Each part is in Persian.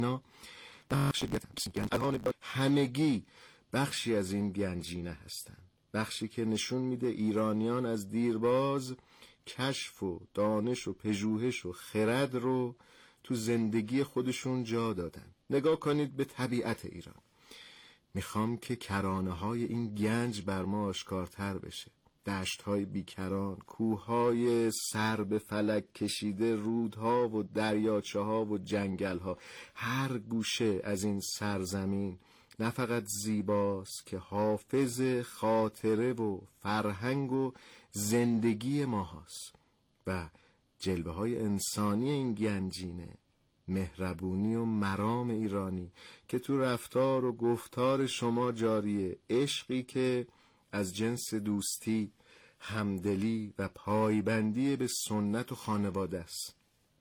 الان همگی بخشی از این گنجینه هستند، بخشی که نشون میده ایرانیان از دیرباز کشف و دانش و پژوهش و خرد رو تو زندگی خودشون جا دادن. نگاه کنید به طبیعت ایران. میخوام که کرانه های این گنج بر ما آشکارتر بشه. دشت های بیکران، کوه های سر به فلک کشیده، رودها و دریاچه ها و جنگل ها. هر گوشه از این سرزمین نه فقط زیباست که حافظ خاطره و فرهنگ و زندگی ما هست و جلوه های انسانی این گنجینه، مهربونی و مرام ایرانی که تو رفتار و گفتار شما جاریه، عشقی که از جنس دوستی، همدلی و پایبندی به سنت و خانواده است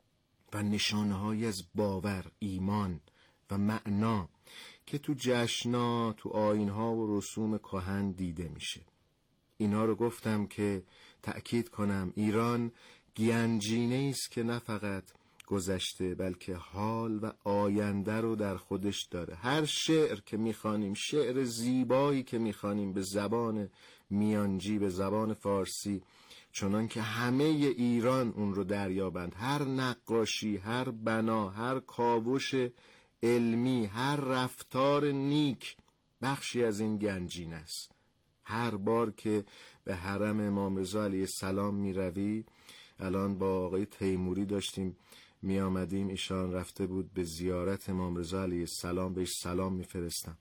و نشانه‌هایی از باور، ایمان و معنا که تو جشن‌ها، تو آیین‌ها و رسوم کهن دیده میشه. اینا رو گفتم که تأکید کنم ایران گنجینه‌ای است که نه فقط گذشته بلکه حال و آینده رو در خودش داره. هر شعر که میخوانیم، شعر زیبایی که میخوانیم به زبان میانجی، به زبان فارسی، چنان که همه ایران اون رو دریابند، هر نقاشی، هر بنا، هر کاوش علمی، هر رفتار نیک بخشی از این گنجینه است. هر بار که به حرم امام رضا علیه السلام می روی، الان با آقای تیموری داشتیم می آمدیم، ایشان رفته بود به زیارت امام رضا علیه السلام، بهش سلام می فرستم.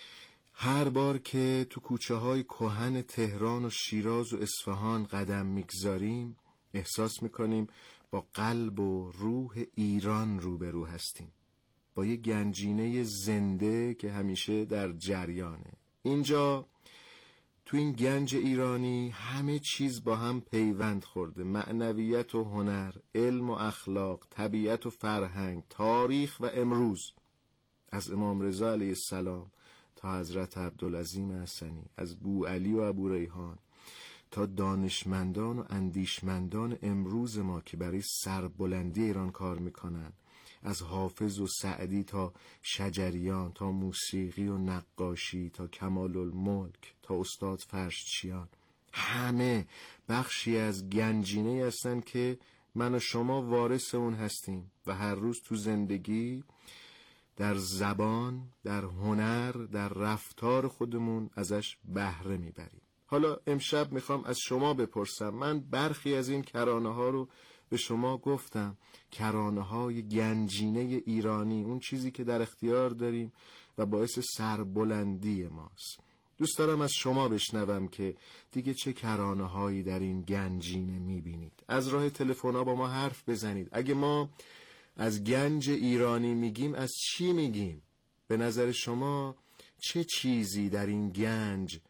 هر بار که تو کوچه های کهن تهران و شیراز و اصفهان قدم میگذاریم احساس میکنیم با قلب و روح ایران روبرو هستیم، با یه گنجینه زنده که همیشه در جریانه. اینجا تو این گنج ایرانی همه چیز با هم پیوند خورده، معنویت و هنر، علم و اخلاق، طبیعت و فرهنگ، تاریخ و امروز. از امام رضا علیه السلام تا حضرت عبدالعظیم حسنی، از بوعلی و ابو ریحان تا دانشمندان و اندیشمندان امروز ما که برای سربلندی ایران کار میکنن، از حافظ و سعدی تا شجریان، تا موسیقی و نقاشی، تا کمال الملک، تا استاد فرشچیان، همه بخشی از گنجینه هستن که من و شما وارث اون هستیم و هر روز تو زندگی، در زبان، در هنر، در رفتار خودمون ازش بهره میبریم. حالا امشب میخوام از شما بپرسم، من برخی از این کرانه ها رو به شما گفتم، کرانه های گنجینه ایرانی، اون چیزی که در اختیار داریم و باعث سربلندی ماست. دوست دارم از شما بشنوم که دیگه چه کرانه هایی در این گنجینه میبینید. از راه تلفن ها با ما حرف بزنید. اگه ما از گنج ایرانی میگیم از چی میگیم؟ به نظر شما چه چیزی در این گنج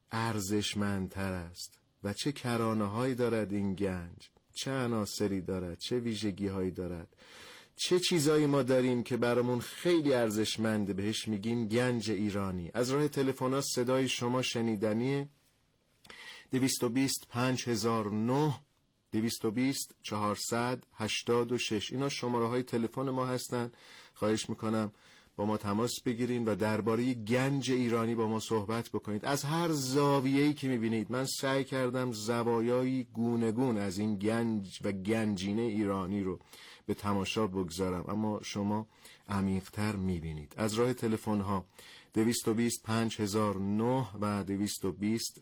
ارزشمندتر است و چه کرانه هایی دارد این گنج؟ چه عناصری دارد؟ چه ویژگی هایی دارد؟ چه چیزایی ما داریم که برامون خیلی ارزشمنده بهش میگیم گنج ایرانی؟ از راه تلفن‌ها صدای شما شنیدنیه. 220 5009 220 486 اینا شماره های تلفن ما هستن. خواهش میکنم با ما تماس بگیرین و درباره گنج ایرانی با ما صحبت بکنید. از هر زاویه‌ای که میبینید، من سعی کردم زوایای گوناگون از این گنج و گنجینه ایرانی رو به تماشا بگذارم، اما شما عمیق‌تر میبینید. از راه تلفن ها 220 5009 و 220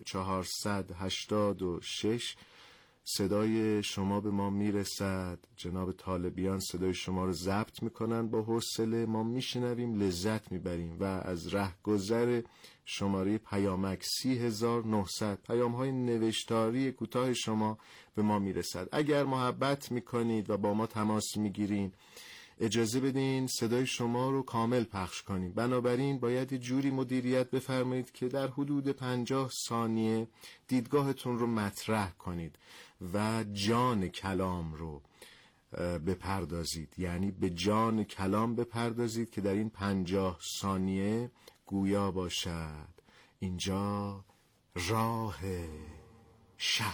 486 صدای شما به ما میرسد. جناب طالبیان صدای شما رو ضبط میکنن، با حوصله ما میشنویم، لذت میبریم و از رهگذر شماره پیامک 30900 پیام های نوشتاری کوتاه شما به ما میرسد. اگر محبت میکنید و با ما تماس میگیرین اجازه بدین صدای شما رو کامل پخش کنیم، بنابراین باید جوری مدیریت بفرمایید که در حدود 50 ثانیه دیدگاهتون رو مطرح کنید و جان کلام رو بپردازید، یعنی به جان کلام بپردازید که در این 50 ثانیه گویا باشد اینجا راه شب.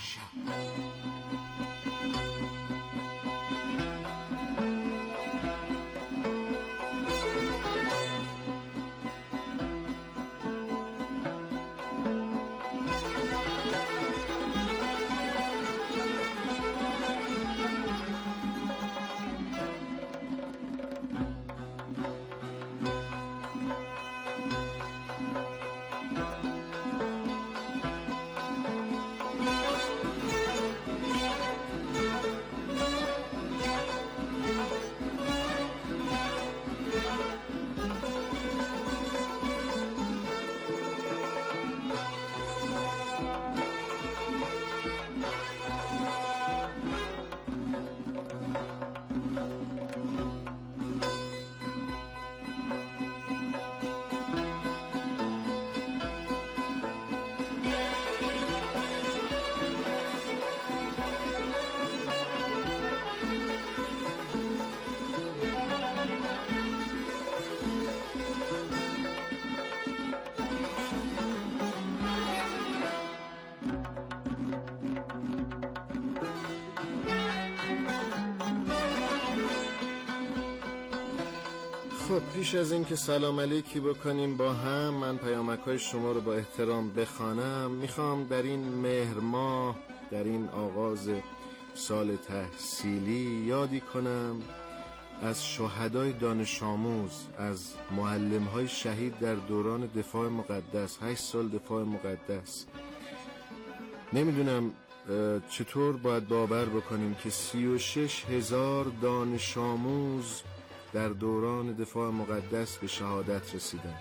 خب پیش از این که سلام علیکی بکنیم با هم، من پیامک‌های شما رو با احترام بخوانم. میخوام در این مهر ماه، در این آغاز سال تحصیلی یادی کنم از شهدای دانش آموز، از معلم‌های شهید در دوران دفاع مقدس، 8 سال دفاع مقدس. نمیدونم چطور باید باور بکنیم که 36,000 دانش آموز در دوران دفاع مقدس به شهادت رسیدن.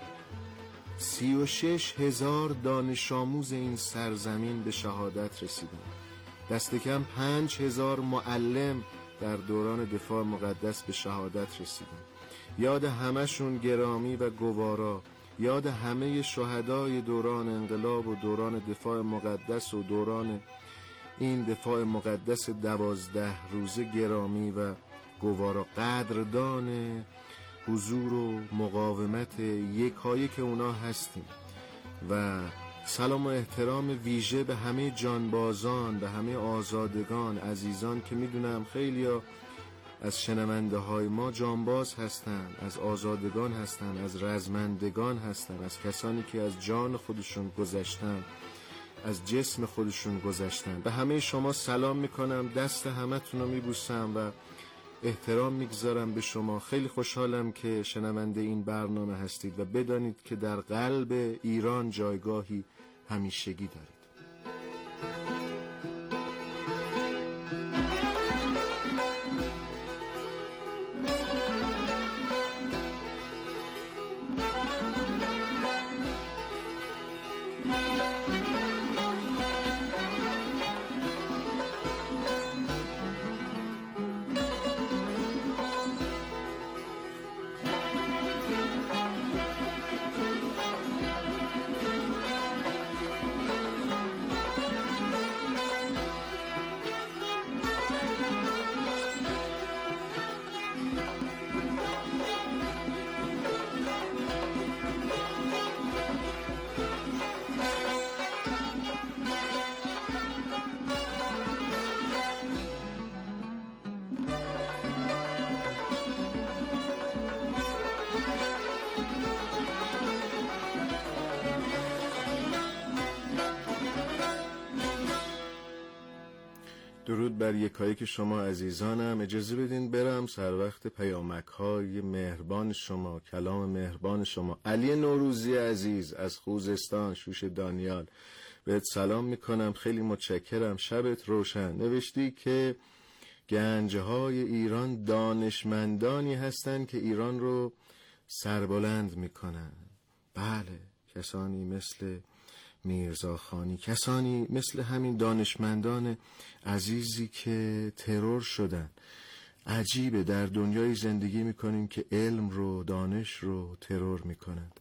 36,000 دانش آموز این سرزمین به شهادت رسیدن. دست کم 5,000 معلم در دوران دفاع مقدس به شهادت رسیدن. یاد همه‌شون گرامی و گوارا، یاد همه شهدای دوران انقلاب و دوران دفاع مقدس و دوران این دفاع مقدس 12 روزه گرامی و گوارا، قدردان حضور و مقاومت یکایک اونا هستیم. و سلام و احترام ویژه به همه جانبازان، به همه آزادگان عزیزان که میدونم خیلی ها از شنونده های ما جانباز هستن، از آزادگان هستن، از رزمندگان هستن، از کسانی که از جان خودشون گذشتن، از جسم خودشون گذشتن. به همه شما سلام میکنم، دست همتون رو میبوسم و احترام میگذارم به شما. خیلی خوشحالم که شنونده این برنامه هستید و بدانید که در قلب ایران جایگاهی همیشگی دارید. درود بر یکایک شما عزیزانم. اجازه بدین برم سر وقت پیامک‌های مهربان شما، کلام مهربان شما. علی نوروزی عزیز از خوزستان، شوش دانیال، بهت سلام میکنم، خیلی متشکرم، شبت روشن. نوشتی که گنجهای ایران دانشمندانی هستند که ایران رو سربلند میکنن. بله، کسانی مثل میرزاخانی، کسانی مثل همین دانشمندان عزیزی که ترور شدن. عجیبه در دنیای زندگی میکنیم که علم رو، دانش رو ترور میکنند.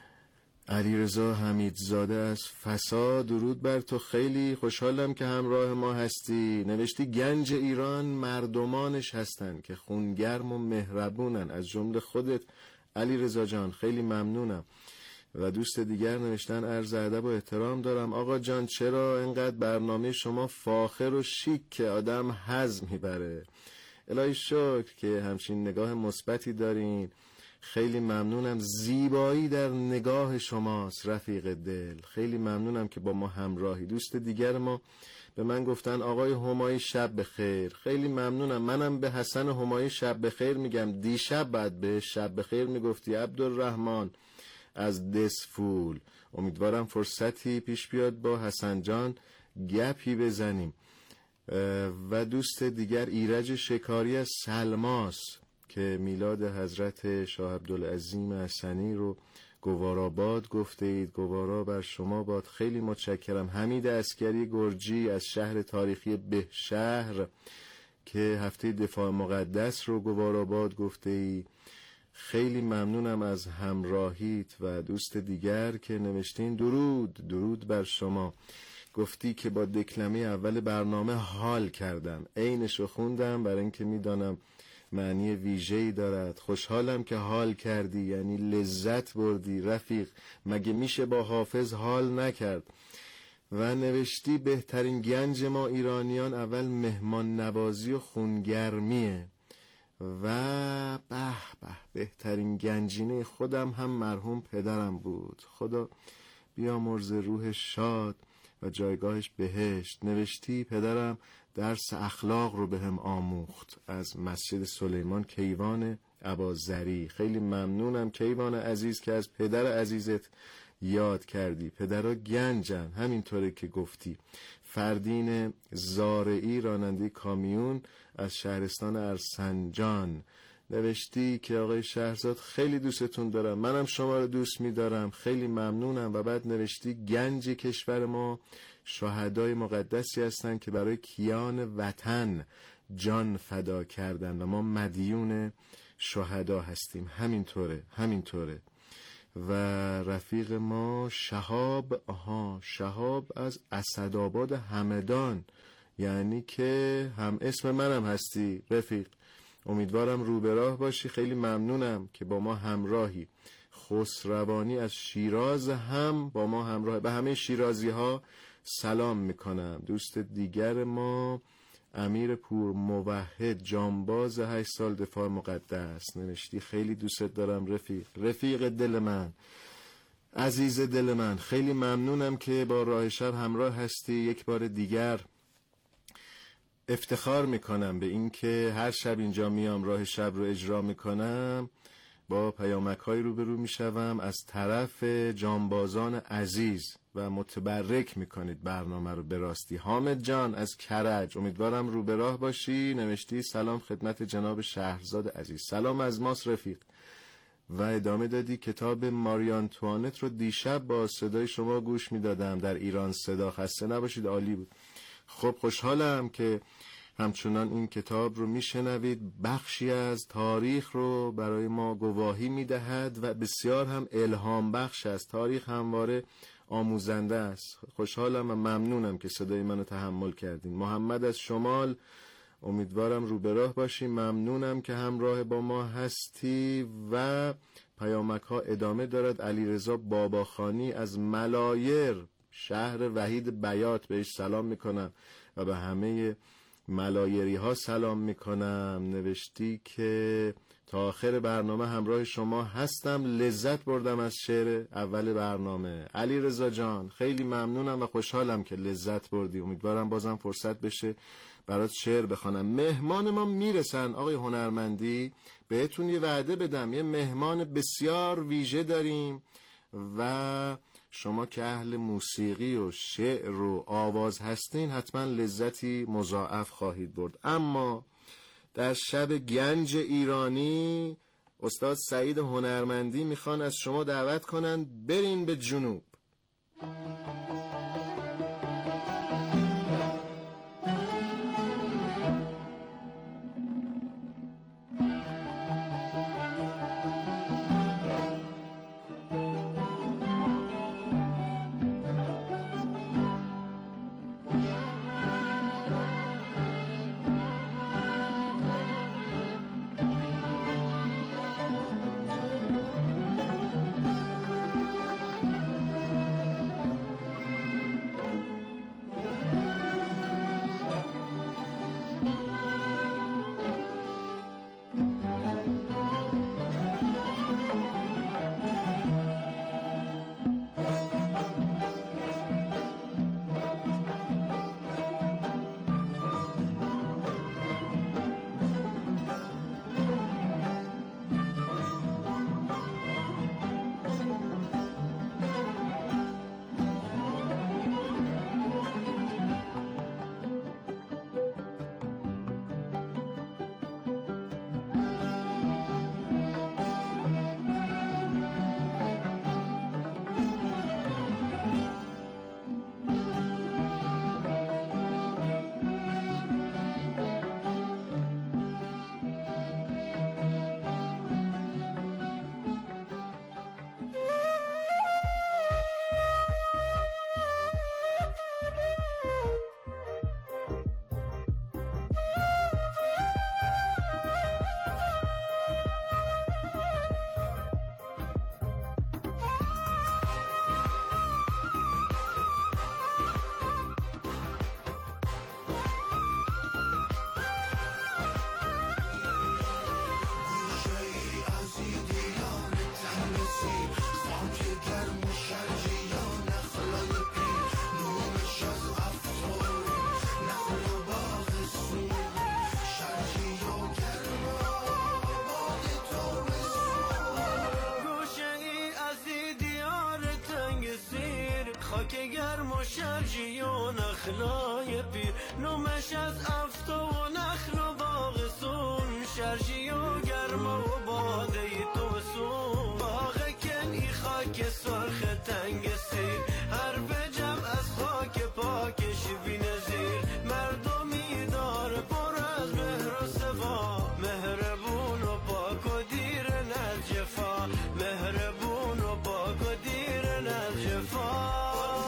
علیرضا حمیدزاده از فسا، درود بر تو، خیلی خوشحالم که همراه ما هستی. نوشتی گنج ایران مردمانش هستن که خونگرم و مهربونن، از جمله خودت علیرضا جان، خیلی ممنونم. و دوست دیگر نوشتن عرض ادب و احترام دارم آقا جان، چرا اینقدر برنامه شما فاخر و شیک که آدم حظ میبره. الهی شکر که همچین نگاه مثبتی دارین، خیلی ممنونم. زیبایی در نگاه شماست رفیق دل، خیلی ممنونم که با ما همراهی. دوست دیگر ما به من گفتن آقای همایی شب بخیر، خیلی ممنونم. منم به حسن همایی شب بخیر میگم، دیشب بعد به شب بخیر میگفتی. عبدالرحمن از دسفول، امیدوارم فرصتی پیش بیاد با حسن جان گپی بزنیم. و دوست دیگر ایرج شکاری از سلماس که میلاد حضرت شاه عبدالعظیم حسنی رو گواراباد گفته اید، گوارا بر شما باد، خیلی متشکرم. حمید عسکری گرجی از شهر تاریخی بهشهر که هفته دفاع مقدس رو گواراباد گفته ای، خیلی ممنونم از همراهیت. و دوست دیگر که نوشتین درود بر شما، گفتی که با دکلمه اول برنامه حال کردم، عینشو خوندم برای اینکه میدانم معنی ویژه‌ای دارد. خوشحالم که حال کردی، یعنی لذت بردی رفیق، مگه میشه با حافظ حال نکرد. و نوشتی بهترین گنج ما ایرانیان اول مهمان نوازی و خونگرمیه و به بهترین گنجینه خودم هم مرحوم پدرم بود، خدا بیامرز روح شاد و جایگاهش بهشت. نوشتی پدرم درس اخلاق رو به هم آموخت از مسجد سلیمان کیوان اباذری. خیلی ممنونم کیوان عزیز که از پدر عزیزت یاد کردی. پدرها گنجن، همینطوره که گفتی. فردین زارعی راننده کامیون از شهرستان ارسنجان نوشتی که آقای شهرزاد خیلی دوستتون دارم، منم شما رو دوست می‌دارم، خیلی ممنونم. و بعد نوشتی گنج کشور ما شهدای مقدسی هستن که برای کیان وطن جان فدا کردن و ما مدیون شهدا هستیم. همینطوره. و رفیق ما شهاب از اسدآباد همدان، یعنی که هم اسم منم هستی رفیق. امیدوارم رو به راه باشی، خیلی ممنونم که با ما همراهی. خسروانی از شیراز هم با ما همراه. به همه شیرازی ها سلام میکنم. دوست دیگر ما امیر پور موحد، جانباز 8 سال دفاع مقدس نوشتی خیلی دوستت دارم رفیق دل من، عزیز دل من. خیلی ممنونم که با راه شب همراه هستی. یک بار دیگر افتخار میکنم به این که هر شب اینجا میام راه شب رو اجرا میکنم، با پیامک های روبرو میشوم از طرف جانبازان عزیز و متبرک میکنید برنامه رو. به راستی حامد جان از کرج، امیدوارم رو به راه باشی. نوشتی سلام خدمت جناب شهرزاد عزیز. سلام از ماست رفیق. و ادامه دادی کتاب ماری آنتوانت رو دیشب با صدای شما گوش میدادم در ایران صدا. خسته نباشید، عالی بود. خب خوشحالم که همچنان این کتاب رو میشنوید. بخشی از تاریخ رو برای ما گواهی میدهد و بسیار هم الهام بخش است. تاریخ همواره آموزنده است. خوشحالم و ممنونم که صدای منو تحمل کردین. محمد از شمال، امیدوارم رو به راه باشی. ممنونم که همراه با ما هستی. و پیامک ها ادامه دارد. علیرضا باباخانی از ملایر، شهر وحید بیات، بهش سلام میکنم و به همه ملایری ها سلام میکنم. نوشتی که تا آخر برنامه همراه شما هستم، لذت بردم از شعر اول برنامه. علی رضا جان خیلی ممنونم و خوشحالم که لذت بردی. امیدوارم بازم فرصت بشه برات شعر بخوانم. مهمان ما میرسن آقای هنرمندی، بهتون یه وعده بدم، یه مهمان بسیار ویژه داریم و شما که اهل موسیقی و شعر و آواز هستین حتما لذتی مضاعف خواهید برد. اما در شب گنج ایرانی استاد سعید هنرمندی میخوان از شما دعوت کنن برین به جنوب. نخلای پیر، نومش از افتا و نخل و باغسون، شرجی و گرما و باده تو سون، باغ کنی خاک سرخ تنگ سیر، حرف جمع از خاک پاکش بی نظیر، مردمی دار پر از مهر و صفا، مهربون و پاک و دیر نجفا، مهربون و پاک و دیر نجفا.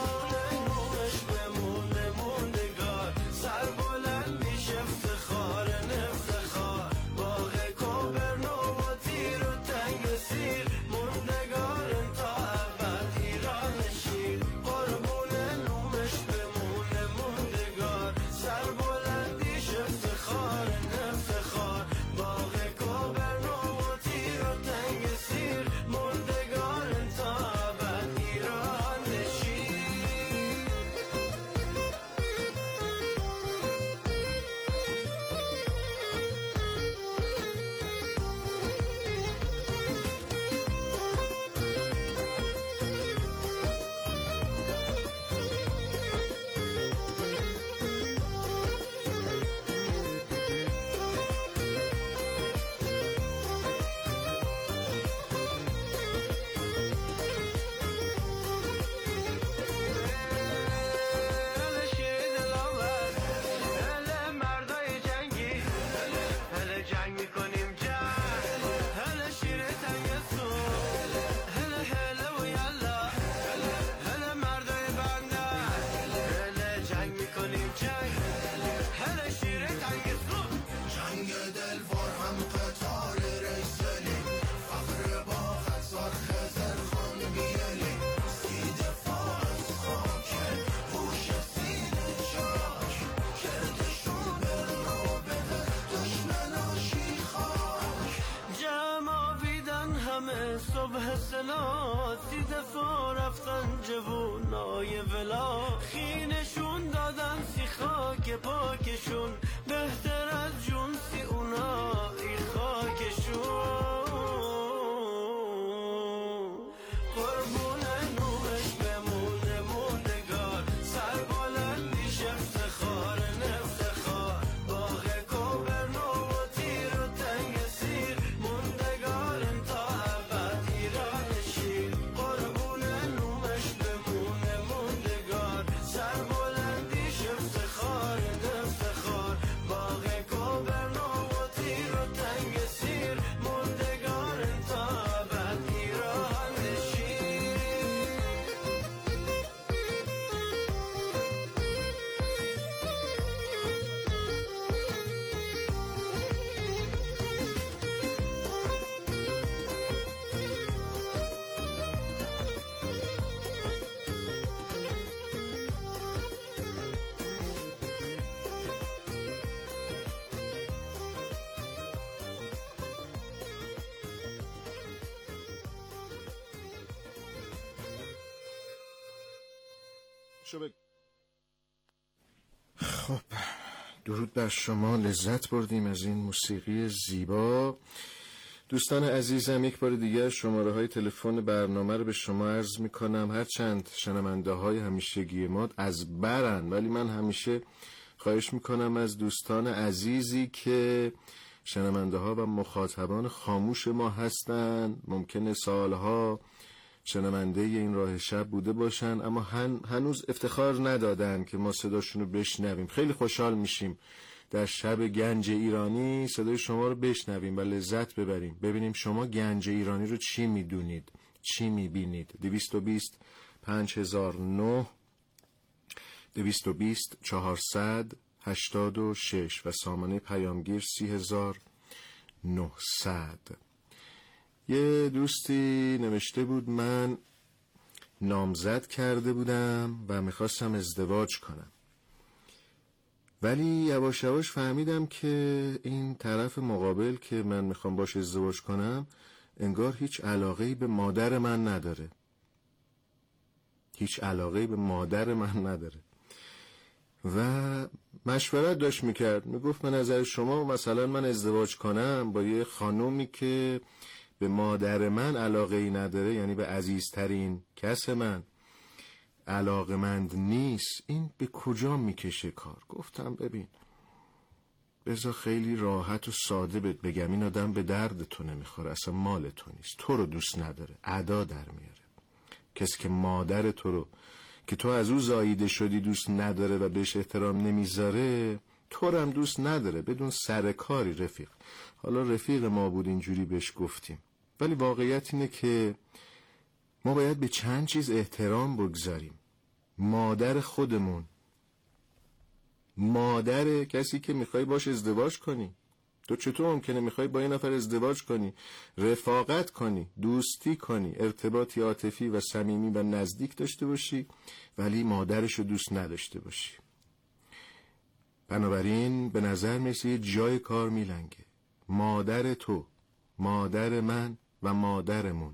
صبح سلا 30 دفعه رفتن جوونای ولا، خینشون دادن سی خاک پاکشون، بهتر از جون سی اونا ای خاکشون. قربون نورش بمونه موندگار، سر بلندیش افتخار نفتخار، باغ کوبرنو و تیر و تنگ سیر، موندگار تا ابد ایران شیر. قربون نورش بمونه موندگار، سر بلندیش افتخار نفتخار، باغ کوبرنو و تیر و تنگ سیر، موندگار تا ابد ایران شیر. خب درود بر شما، لذت بردیم از این موسیقی زیبا. دوستان عزیزم، یک بار دیگر شماره های تلفن برنامه رو به شما عرض می کنم. هرچند شنونده های همیشگی ما از برن، ولی من همیشه خواهش می کنم از دوستان عزیزی که شنونده ها و مخاطبان خاموش ما هستن، ممکنه سالها شنونده این راه شب بوده باشن اما هنوز افتخار ندادن که ما صداشون رو بشنویم. خیلی خوشحال میشیم در شب گنج ایرانی صدای شما رو بشنویم و لذت ببریم، ببینیم شما گنج ایرانی رو چی میدونید، چی میبینید. 220 5009 220 486 و سامانه پیامگیر 3900. یه دوستی نوشته بود من نامزد کرده بودم و میخواستم ازدواج کنم، ولی یواش یواش فهمیدم که این طرف مقابل که من میخوام باش ازدواج کنم انگار هیچ علاقه‌ای به مادر من نداره، هیچ علاقه‌ای به مادر من نداره و مشورت داشت میکرد. میگفت به نظر شما مثلا من ازدواج کنم با یه خانومی که به مادر من علاقه‌ای نداره، یعنی به عزیزترین کس من، علاقمند نیست، این به کجا میکشه کار؟ گفتم ببین بذار خیلی راحت و ساده بهت بگم، این آدم به درد تو نمیخوره، اصلا مال تو نیست، تو رو دوست نداره، ادا در میاره. کسی که مادر تو رو که تو از او زاییده شدی دوست نداره و بهش احترام نمیذاره، تو رو هم دوست نداره بدون سرکاری. رفیق، حالا رفیق ما بود اینجوری بهش گفتیم، ولی واقعیت اینه که ما باید به چند چیز احترام بگذاریم. مادر خودمون، مادر کسی که میخوای باش ازدواج کنی. تو چطور ممکنه میخوای با این نفر ازدواج کنی، رفاقت کنی، دوستی کنی، ارتباطی عاطفی و صمیمی و نزدیک داشته باشی، ولی مادرشو دوست نداشته باشی؟ بنابراین به نظر میرسه یه جای کار میلنگه. مادر تو، مادر من و مادرمون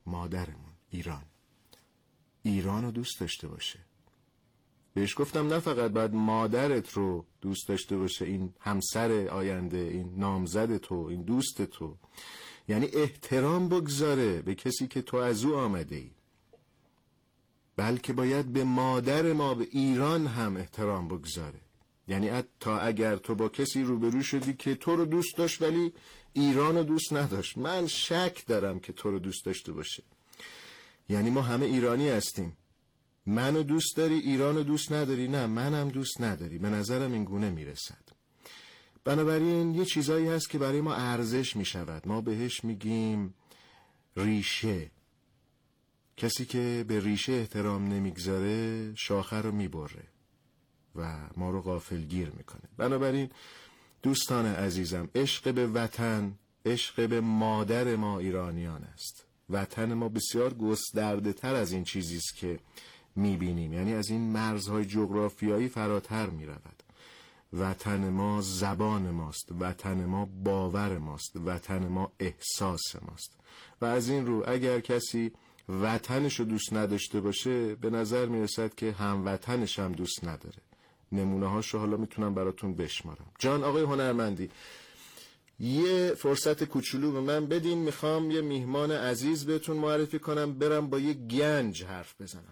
ایران رو دوست داشته باشه. بهش گفتم نه فقط باید مادرت رو دوست داشته باشه، این همسر آینده، این نامزد تو، این دوست تو، یعنی احترام بگذاره به کسی که تو از او آمده ای، بلکه باید به مادر ما، به ایران هم احترام بگذاره. یعنی تا اگر تو با کسی روبرو شدی که تو رو دوست داشت ولی ایران رو دوست نداشت، من شک دارم که تو رو دوست داشته باشه. یعنی ما همه ایرانی هستیم، منو دوست داری، ایرانو دوست نداری؟ نه، منم دوست نداری. به نظرم این گونه میرسد. بنابراین یه چیزایی هست که برای ما ارزش میشود، ما بهش میگیم ریشه. کسی که به ریشه احترام نمیگذاره شاخه رو میبره و ما رو غافلگیر میکنه. بنابراین دوستان عزیزم، عشق به وطن، عشق به مادر ما ایرانیان است. وطن ما بسیار گسترده تر از این چیزی است که میبینیم، یعنی از این مرزهای جغرافیایی فراتر میرود. وطن ما زبان ماست، وطن ما باور ماست، وطن ما احساس ماست. و از این رو اگر کسی وطنشو دوست نداشته باشه، به نظر میرسد که هموطنش هم دوست نداره. نمونه هاشو حالا میتونم براتون بشمارم. جان آقای هنرمندی، یه فرصت کوچولو به من بدین، میخوام یه میهمان عزیز بهتون معرفی کنم، برم با یه گنج حرف بزنم.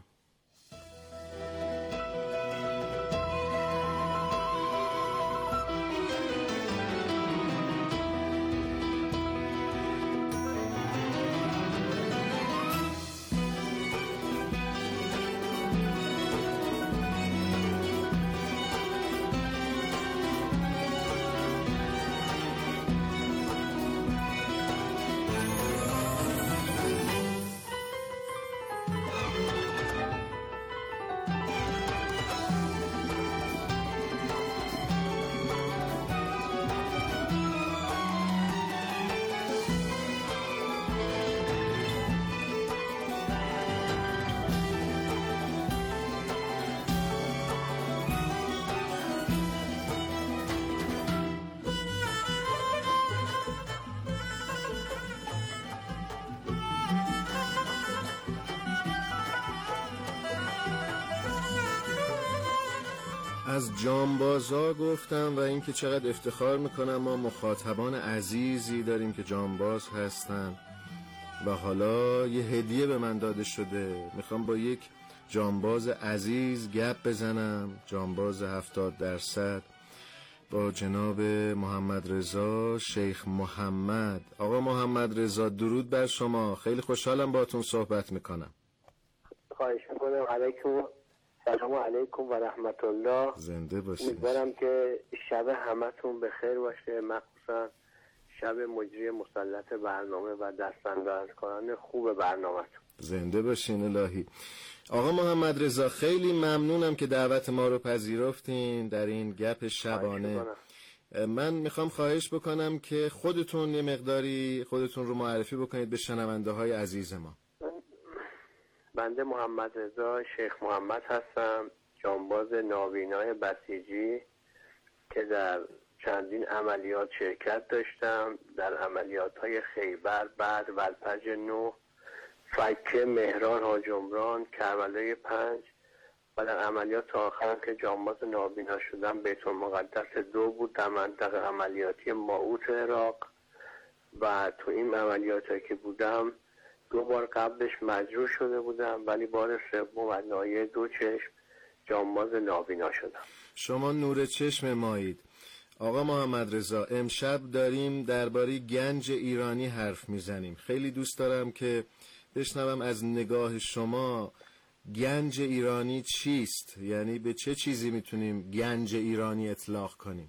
از جانبازا گفتم و اینکه چقدر افتخار میکنم ما مخاطبان عزیزی داریم که جانباز هستن و حالا یه هدیه به من داده شده. میخوام با یک جانباز عزیز گپ بزنم، جانباز 70%، با جناب محمد رضا شیخ محمد. آقا محمد رضا درود بر شما، خیلی خوشحالم باهاتون صحبت میکنم. خواهش میکنم. علیکم سلام علیکم و رحمت الله. زنده باشید. امیدوارم که شب همتون بخیر باشه، مخصوصا شب مجری مسلط برنامه و دستاندازکنان خوب برنامه‌تون. زنده باشین الهی. آقا محمد رضا خیلی ممنونم که دعوت ما رو پذیرفتین در این گپ شبانه. من میخوام خواهش بکنم که خودتون یه مقداری خودتون رو معرفی بکنید به شنونده های عزیز ما. بنده محمد رضا شیخ محمد هستم، جانباز نابینای بسیجی که در چندین عملیات شرکت داشتم، در عملیات‌های خیبر، بعد ولپج 9، فکه، مهران، حاجمران، کربلای 5 و در عملیات آخرم که جانباز نابینا شدم بیت المقدس 2 بود در منطقه عملیاتی ماعوت عراق. و تو این عملیاتی که بودم 2 بار قبلش مجروح شده بودم، ولی بار سوم از ناحیه 2 چشم جانباز نابینا شدم. شما نور چشم مایید. آقا محمد رضا، امشب داریم درباره گنج ایرانی حرف میزنیم. خیلی دوست دارم که بشنوم از نگاه شما گنج ایرانی چیست؟ یعنی به چه چیزی میتونیم گنج ایرانی اطلاق کنیم؟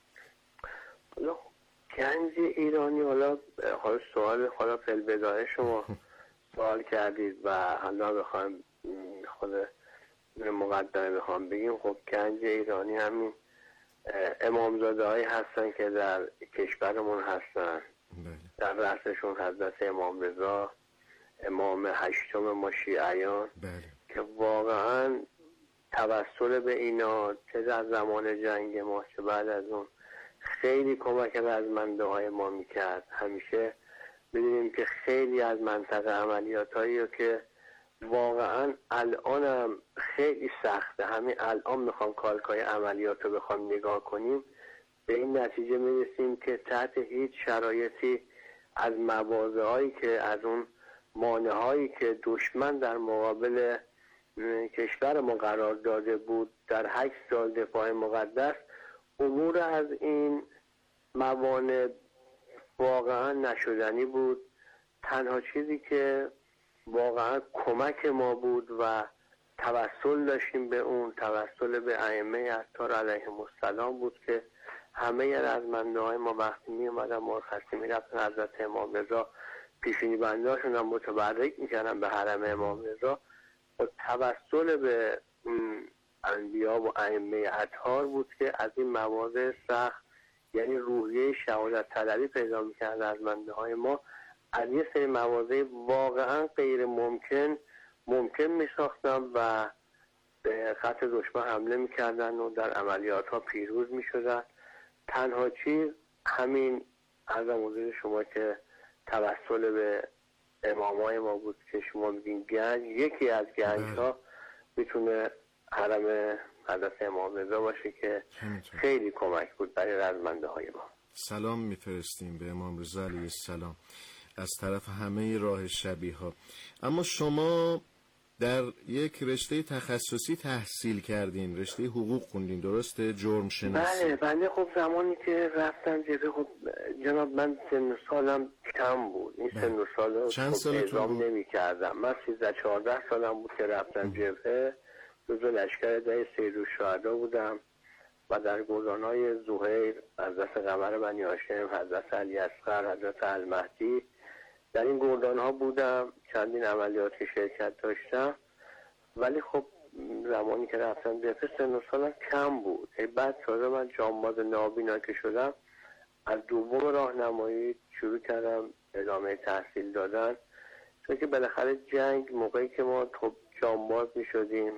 گنج ایرانی، حالا سوال فی البدایه شما سوال کردید و حالا بخوایم خود مقدمه بخوام بگیم، خب گنج ایرانی همین امامزاده هایی هستن که در کشورمون هستن. در رأسشون حضرت امام رضا، امام هشتم ما شیعیان، که واقعا توسل به اینا چه در زمان جنگ ما چه بعد از اون خیلی کمک رزمنده های ما میکرد. همیشه بدونیم که خیلی از منطقه عملیات هایی که واقعا الان هم خیلی سخته، همین الان میخوام کالکای عملیات رو بخوام نگاه کنیم، به این نتیجه میرسیم که تحت هیچ شرایطی از مواضع هایی که از اون مانع هایی که دشمن در مقابل کشور ما قرار داده بود در 8 سال دفاع مقدس، امور از این موانع واقعا نشدنی بود. تنها چیزی که واقعا کمک ما بود و توسل داشتیم به اون، توسل به ائمه اطهار علیهم السلام بود که همه رزمنده های ما وقتی می اومدن مرخصی می رفتن حضرت امام رضا پیشونی بندهاشون هم متبرک میکنن به حرم امام رضا، و توسل به انبیا و ائمه اطهار بود که از این مواضع سخت، یعنی روحیه شهادت طلبی پیدا میکرد رزمنده های ما، از یه سری مواضع واقعا غیر ممکن میساختن و به خط دشمن حمله میکردن و در عملیات ها پیروز میشدن. تنها چیز همین عرضم حضور شما که توسل به امامای ما بود که شما میگین گنج، یکی از گنج ها میتونه حرم حضرت امام رضا باشه که خیلی کمک بود برای رزمنده های ما. سلام میفرستیم به امام رضا علیه السلام از طرف همه راه شبیه ها. اما شما در یک رشته تخصصی تحصیل کردین، رشته حقوق خوندین، درسته؟ جرم شناسی. بله. خب زمانی که رفتم جبهه، خب جناب من سن و سالم کم بود، این سن و سال چند سالتون بود؟ نمی کردم. من 13-14 سالم بود که رفتم جبهه، جزو لشکر ده سید الشهدا بودم و در گردانهای زهیر، حضرت قمر بنی هاشم، حضرت علی اصغر، حضرت المهدی، در این گردان ها بودم. چندین عملیات که شرکت داشتم، ولی خب زمانی که رفتم جبهه سن و سالم کم بود. بعد تازه من جانباز نابینا که شدم، از دوم راهنمایی شروع کردم ادامه تحصیل دادن، چون که بالاخره جنگ موقعی که ما خب جانباز می شدیم،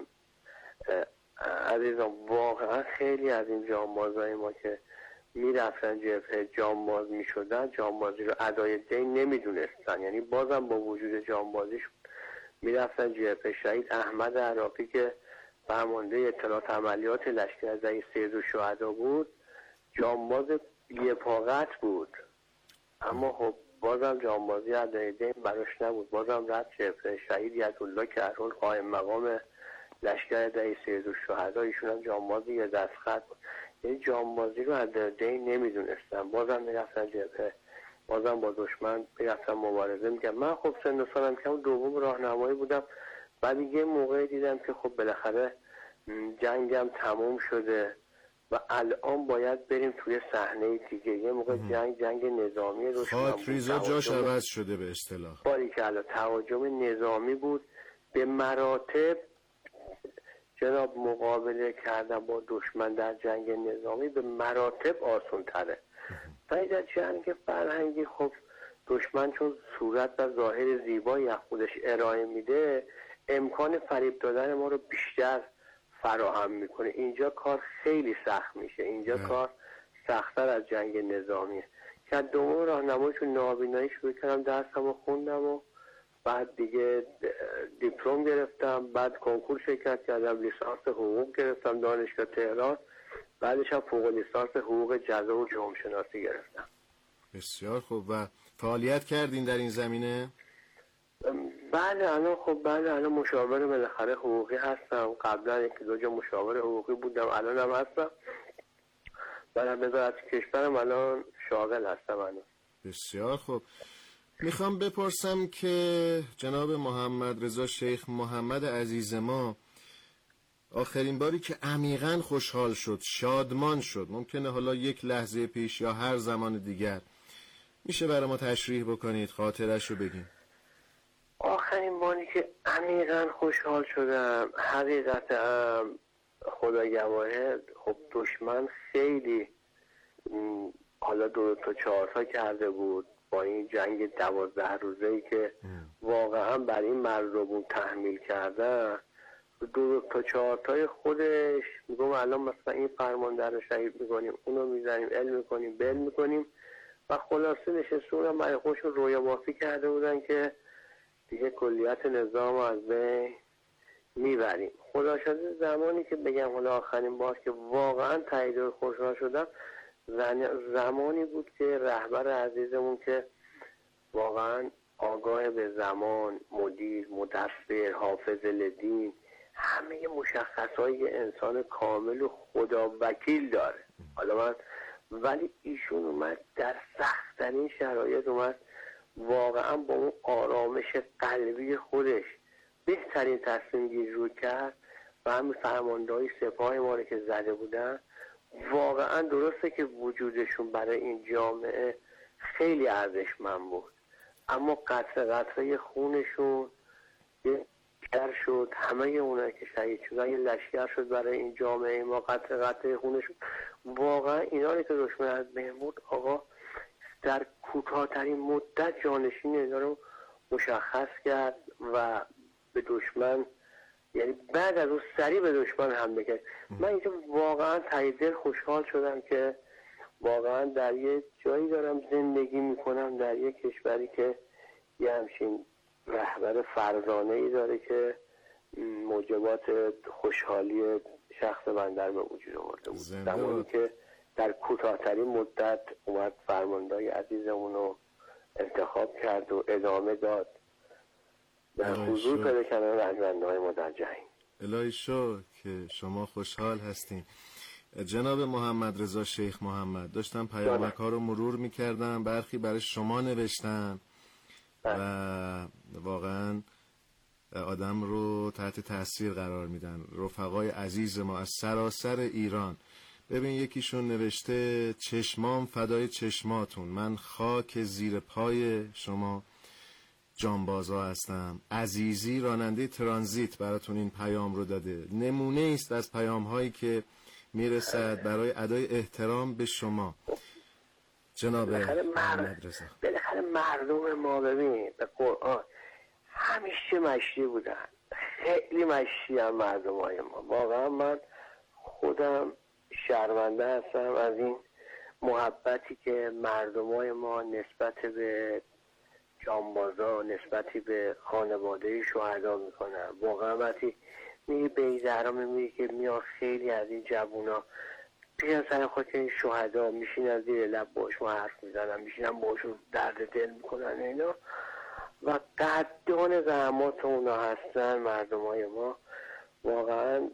عزیزان واقعا خیلی از این جانبازهای ما که می رفتن جبهه جانباز می شدن، جانبازی رو ادای دین نمی دونستن. یعنی بازم با وجود جانبازیش می رفتن جبهه. شهید احمد عراقی که فرمانده اطلاعات عملیات لشکر ده سید الشهدا بود، جانباز یه پاقت بود، اما خب بازم جانبازی ادای دین براش نبود، بازم رفت جبهه. شهید یدالله کرون قائم مقام لشکر ده سید الشهدا، ایشون هم جانبازی یه دستخط بود. یعنی جانبازی رو ادای دین نمیدونستن، بازم میرفتن جبهه، بازم با دشمن میرفتن مبارزه میکردن. من خب سن و سالم کم، دوم راهنمایی بودم. بعد یه موقعی دیدم که خب بالاخره جنگم تموم شده و الان باید بریم توی صحنه دیگه. یه موقع جنگ نظامی رو خاطریزا جاش عوض شده به اصطلاح. باریکلا تهاجم نظامی بود، به مراتب جناب مقابله کردن با دشمن در جنگ نظامی به مراتب آسان تره. و در جنگ فرهنگی خب دشمن چون صورت و ظاهر زیبایی از خودش ارائه میده، امکان فریب دادن ما رو بیشتر فراهم میکنه. اینجا کار خیلی سخت میشه، اینجا کار سخت‌تر از جنگ نظامیه. که دوم راهنمایی چون نابینایی شروع کردم، درسمو خوندم و بعد دیگه دیپلم گرفتم، بعد کنکور شرکت کردم، لیسانس حقوق گرفتم دانشگاه تهران، بعدش هم فوق لیسانس حقوق جزا و جرم شناسی گرفتم. بسیار خوب. و فعالیت کردین در این زمینه؟ بله الان مشاور بالاخره حقوقی هستم. قبلا 1-2 جا مشاور حقوقی بودم، الان هم هستم. برای وزارت کشورم الان شاغل هستم الان. بسیار خوب. میخوام بپرسم که جناب محمد رضا شیخ محمد عزیز ما آخرین باری که عمیقاً خوشحال شد، شادمان شد، ممکنه حالا یک لحظه پیش یا هر زمان دیگر، میشه برای ما تشریح بکنید، خاطرش رو بگیم؟ آخرین باری که عمیقاً خوشحال شدم حقیقتا خدا گواهه، خب دشمن خیلی حالا 2 تا 4 تا کرده بود با این جنگ 12 روزه‌ای که واقعا برای این مردم تحمیل کردن. 2 تا 4 تای خودش میگم الان مثلا این فرمانده رو شهید میکنیم، اونو میزنیم، علم میکنیم، بل میکنیم و خلاصه نشستون برای خودشون رویا مافی کرده بودن که دیگه کلیت نظام از بین میبریم. خدا شده زمانی که بگم حالا آخرین بار که واقعا تایید خوشحال شدم زمانی بود که رهبر عزیزمون که واقعا آگاه به زمان، مدیر، مدبر، حافظ لدین، همه مشخصهای انسان کامل و خدا وکیل داره. حالا من ولی ایشون اومد در سخت‌ترین شرایط اومد واقعا با اون آرامش قلبی خودش بهترین تصمیم گیری رو کرد و همین فرمانده‌های سپاه ما رو که زده بودن واقعا درسته که وجودشون برای این جامعه خیلی ارزشمند بود، اما قطره خونشون یه لشکر شد. همه اونایی که شهید شدن یه لشکر شد برای این جامعه ما. قطره خونشون واقعا اینا رو که دشمن از بین برد، آقا در کوتاه‌ترین مدت جانشین اینا رو مشخص کرد و به دشمن، یعنی بعد از اون سریع به دشمن حمله کرد. من اینجا واقعا ته دل خوشحال شدم که واقعا در یه جایی دارم زندگی میکنم، در یه کشوری که یه همچین رهبر فرزانه‌ای داره که موجبات خوشحالی شخص من در به وجود آورده بود. زمانی که در کوتاه‌ترین مدت اومد فرمانده‌ی عزیزمون رو انتخاب کرد و ادامه داد در حضور پیدا کردن رهبرهای ما در جنگ. الهی شکر که شما خوشحال هستین. جناب محمد رضا شیخ محمد، داشتم پیامک ها رو مرور میکردم، برخی برای شما نوشتن و واقعا آدم رو تحت تاثیر قرار میدن. رفقای عزیز ما از سراسر ایران. ببین یکیشون نوشته چشمام فدای چشماتون، من خاک زیر پای شما جانبازا هستم. عزیزی راننده ترانزیت براتون این پیام رو داده. نمونه است از پیام هایی که میرسد برای ادای احترام به شما جناب محمد رضا. بالاخره مردم ما ببین به قرآن همیشه مشتی بودن، خیلی مشتی هم مردم های ما. واقعا من خودم شرمنده هستم از این محبتی که مردم های ما نسبت به جانبازا، نسبتی به خانواده شهدا میکنن. واقعا وقتی میگی بی‌زهرا میگی که میان خیلی از این جوونا پیان سر خاطر این شهدا میشینن زیر لب باشون حرف میزنن، میشینن باشون درد دل میکنن اینا و قدردان زحمات اونا هستن مردم های ما. واقعا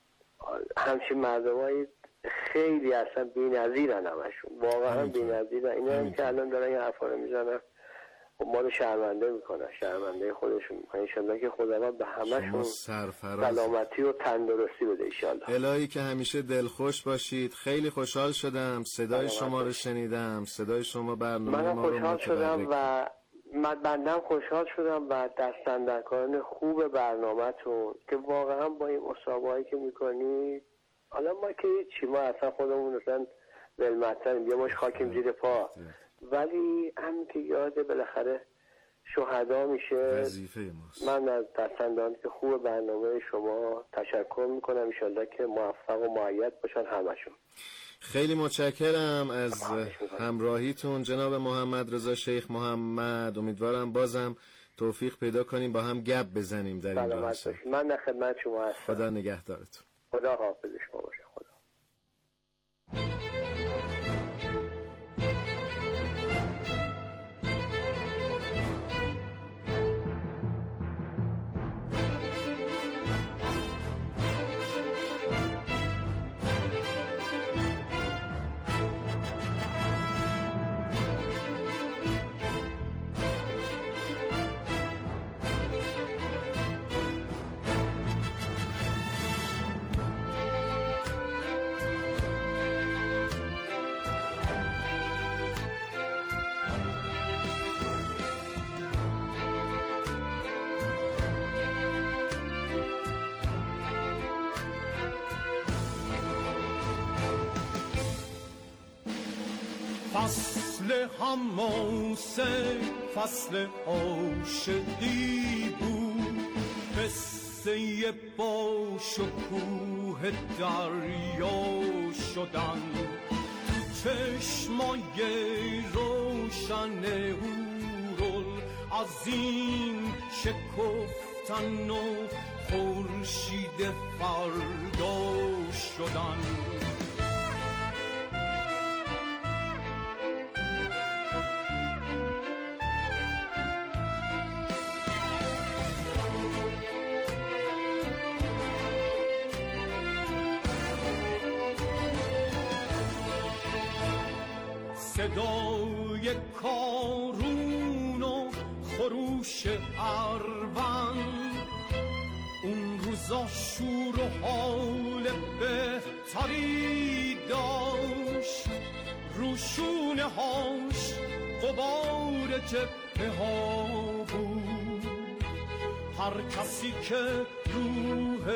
همچین مردم های خیلی اصلا بی‌نظیرن، همشون واقعا بی‌نظیرن. اینا هم که الان دارن این حرفا رو میزنن ما رو شرمنده میکنن، شرمنده خودشون میکنن. انشالله که خداوند به همشون سلامتی و تندرستی بده انشالله. الهی که همیشه دلخوش باشید. خیلی خوشحال شدم صدای شما رو شنیدم، صدای شما برنامه ما رو خوشحال شدم و بندم خوشحال شدم و دست‌اندرکاران خوب برنامه‌تون که واقعا با این مصاحبه‌ای که میکنید، حالا ما که چی، ما اصلا خودمون مثلا ولمتن یا ماش خاکیم زیر پا، ولی همین که یاد بالاخره شهدا میشه. وظیفه ماست. من از دست‌اندرکاران که خوب برنامه شما تشکر میکنم. انشالله که موفق و مؤید باشن همشون. خیلی متشکرم از همراهیتون جناب محمد رضا شیخ محمد. امیدوارم بازم توفیق پیدا کنیم با هم گپ بزنیم در این راستا. من در خدمت شما هستم. خدا نگهدارتون. خدا حافظ شما باشه. خدا. فصل حماسه فصل عاشقی بود، قصه با شکوه دریا شدن، چشمای روشن هورالعظیم شکفتن و خورشید فردا شدن. صدای کارون و خروش اروند، اون روزا شور و حال بهتری داشت، روشونه هاش غبار جبهه ها بود، هر کسی که روح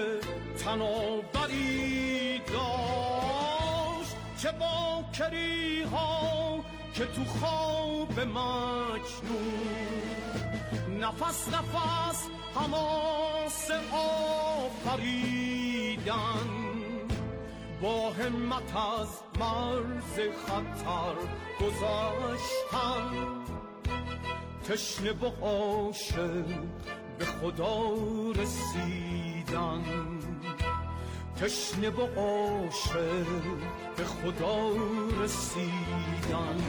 تناوری داشت، چه باکری ها که تو خواب مجنون نفس نفس حماس آفریدن، با همت از مرز خطر گذشتن، تشنه و عاشق به خدا رسیدن، تشنه و عاشق به خدا رسیدن.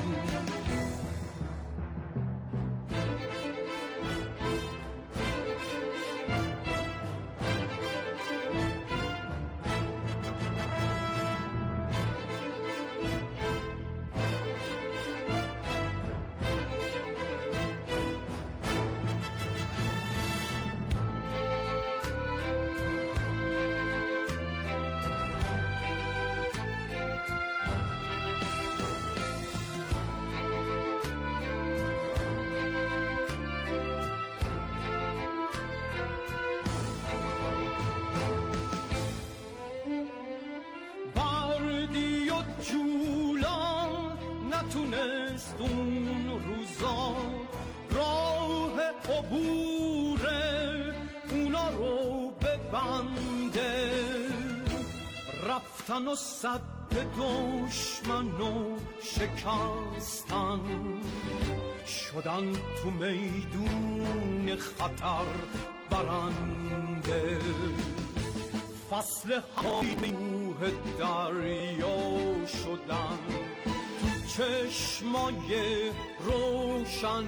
نتونست اون روزا راه عبور اونا رو ببنده، رفتن و صد دشمن و شکستن، شدن تو میدون خطر برنده، فصل حیوه دریا شدن، چشمای روشن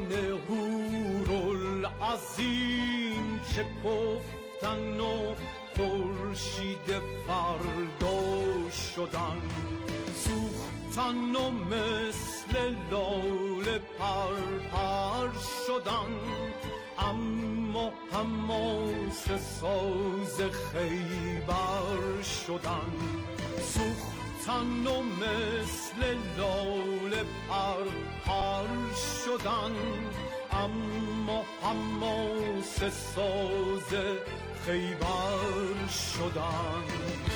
هورالعظیم شکفتن و خورشید فردا شدن، سوختن و مثل لاله پرپر شدن، اما حماس ساز خیبر شدن، سوختن و مثل لاله پرپر شدن، اما حماس ساز خیبر شدن.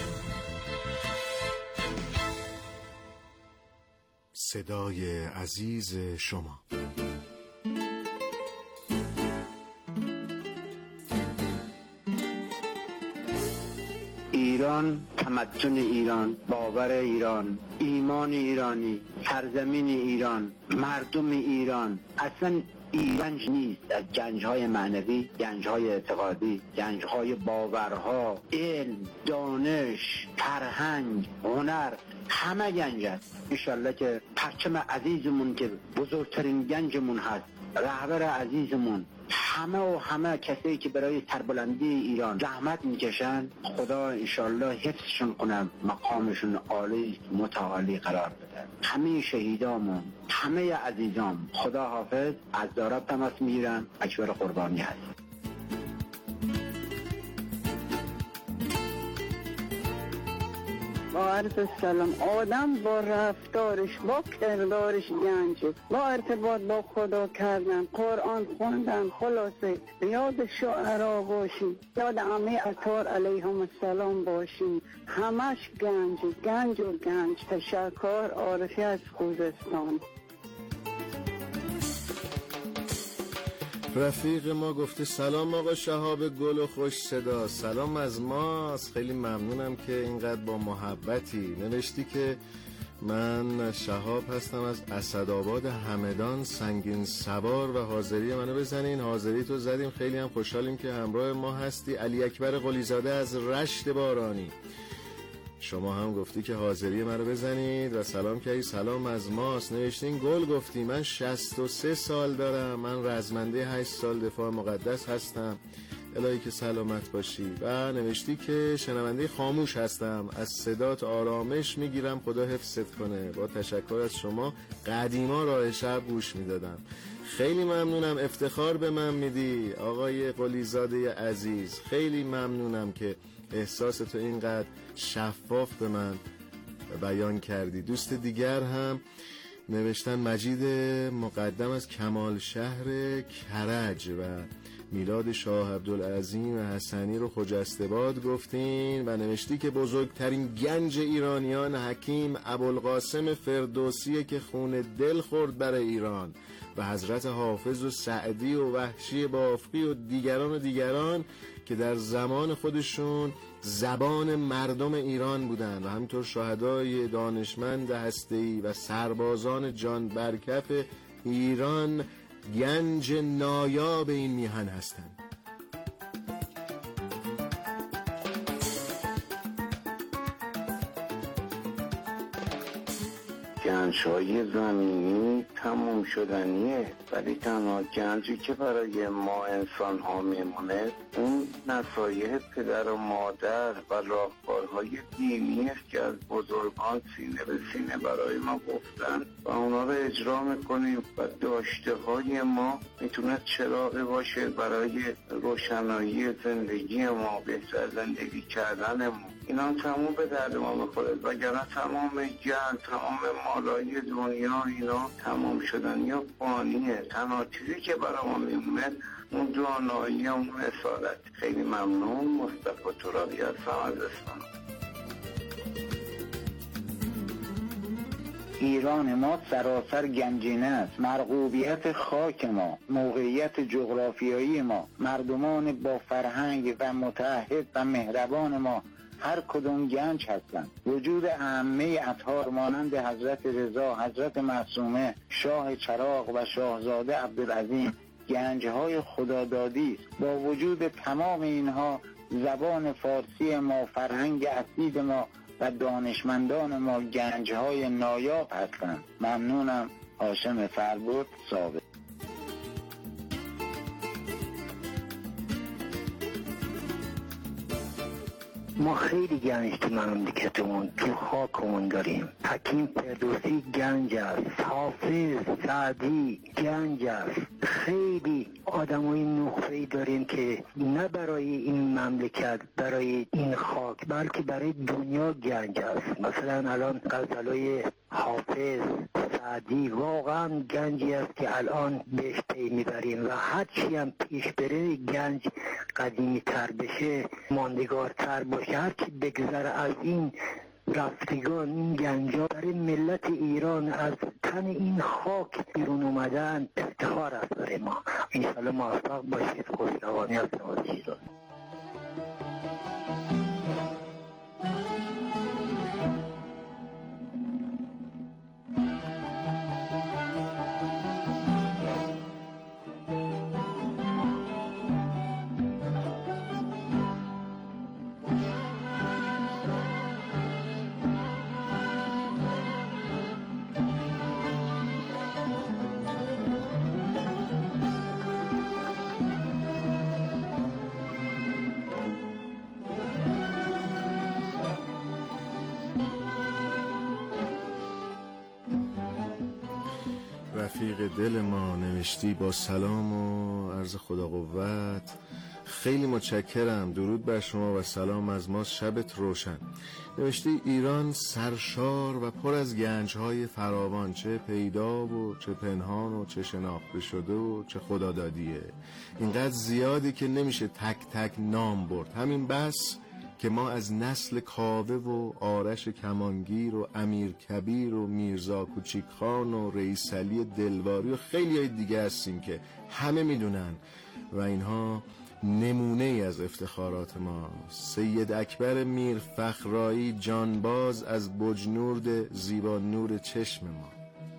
صدای عزیز شما. ایران، تمدن ایران، باور ایران، ایمان ایرانی، سرزمین ایران، مردم ایران، اصلا گنج نیست از گنج‌های معنوی، گنج‌های اعتقادی، گنج‌های باورها، علم، دانش، فرهنگ، هنر، همه گنج است. انشالله که پرچم عزیزمون که بزرگترین گنجمون هست، رهبر عزیزمون، همه کسایی که برای سربلندی ایران زحمت میکشن، خدا انشالله حفظشون کنه، مقامشون عالی متعالی قرار بده. همه شهیدامون، همه عزیزام، خدا حافظ. از دارب تماس میگیرم، اکبر قربانی هست. با عرض سلام. آدم با رفتارش، با کردارش گنجه، با ارتباط با خدا کردن، قرآن خوندن، خلاصه یاد شعرا باشیم، یاد عمه اطهار علیهم السلام باشیم، همش گنج و گنج. تشکر. عارفی از خوزستان. رفیق ما گفته سلام آقا شهاب گل و خوش صدا، سلام از ماست، خیلی ممنونم که اینقدر با محبتی. نوشتی که من شهاب هستم از اسدآباد همدان، سنگین سوار و حاضری منو بزنین. حاضری تو زدیم، خیلی هم خوشحالیم که همراه ما هستی. علی اکبر قلیزاده از رشت بارانی، شما هم گفتی که حاضری منو بزنید و سلام کردی، سلام از ماست. نوشتین گل گفتی من 63 سال دارم، من رزمنده 8 سال دفاع مقدس هستم، الهی که سلامت باشی. و نوشتی که شنونده خاموش هستم، از صدات آرامش میگیرم، خدا حفظت کنه. با تشکر از شما، قدیما راه شب گوش میدادم. خیلی ممنونم، افتخار به من میدی آقای قلیزاده عزیز، خیلی ممنونم که احساس تو اینقدر شفاف به من بیان کردی. دوست دیگر هم نوشتن مجید مقدم از کمال شهر کرج و میلاد شاه عبدالعظیم حسنی رو خجستباد گفتین و نوشتی که بزرگترین گنج ایرانیان حکیم ابوالقاسم فردوسیه که خون دل خورد برای ایران و حضرت حافظ و سعدی و وحشی بافقی و دیگران که در زمان خودشون زبان مردم ایران بودن و همینطور شهدای دانشمند هسته‌ای و سربازان جان برکف ایران گنج نایاب این میهن هستند. گنج‌های زمینی تموم شدنیه، ولی تنها گنجی که برای ما انسان ها میمونه اون نصایح پدر و مادر و راهکارهای دینی است که از بزرگان سینه به سینه برای ما گفتن و اونا رو اجرا میکنیم و داشته های ما میتونه چراغ باشه برای روشنایی زندگی ما، بهتر زندگی کردن ما. اینا تمام به درد ما میخوره، وگرنه تمام گنج، تمام مالای دنیا اینا تمام شدن یا فانیه. تنها چیزی که برای ما میمونه اون دانایی و اون اصالت. خیلی ممنون. مصطفی ترابی هستم از اصفهان. ایران ما سراسر گنجینه است. مرغوبیت خاک ما، موقعیت جغرافیایی ما، مردمان با فرهنگ و متعهد و مهربان ما هر کدوم گنج هستند. وجود اعمه اطهار مانند حضرت رضا، حضرت معصومه، شاه چراغ و شاهزاده عبدالعظیم گنجهای خدادادی است. با وجود تمام اینها زبان فارسی ما، فرهنگ اصیل ما و دانشمندان ما گنجهای نایاب هستند. ممنونم. هاشم فربود، ثابت. ما خیلی گنج تو مملکتمون، تو خاکمون داریم. حکیم فردوسی گنج است، حافظ سعدی گنج است. خیلی آدمای نخبه‌ای داریم که نه برای این مملکت، برای این خاک، بلکه برای دنیا گنج است. مثلا الان غزلای حافظ سعدی واقعا گنجی است که الان بهش پی میبریم و هرچی هم پیش بره گنج قدیمی تر بشه، ماندگار تر باشه. هرچی بگذره از این رفتگان، این گنجا برای ملت ایران از تن این خاک بیرون اومدن افتخار است برای ما. انشالله موفق باشید. خسروانی هستم از شیراز. رفیق دل ما نوشتی با سلام و عرض خدا قوت، خیلی متشکرم، درود بر شما و سلام از ما، شبت روشن. نوشتی ایران سرشار و پر از گنج‌های فراوان، چه پیدا و چه پنهان و چه شناخته شده و چه خدادادیه. اینقدر زیادی که نمیشه تک تک نام برد. همین بس که ما از نسل کاوه و آرش کمانگیر و امیر کبیر و میرزا کوچیک خان و رئیس علی دلواری و خیلی های دیگه هستیم که همه میدونن و اینها نمونه ای از افتخارات ما. سید اکبر میر فخرایی جانباز از بجنورد زیبا نور چشم ما.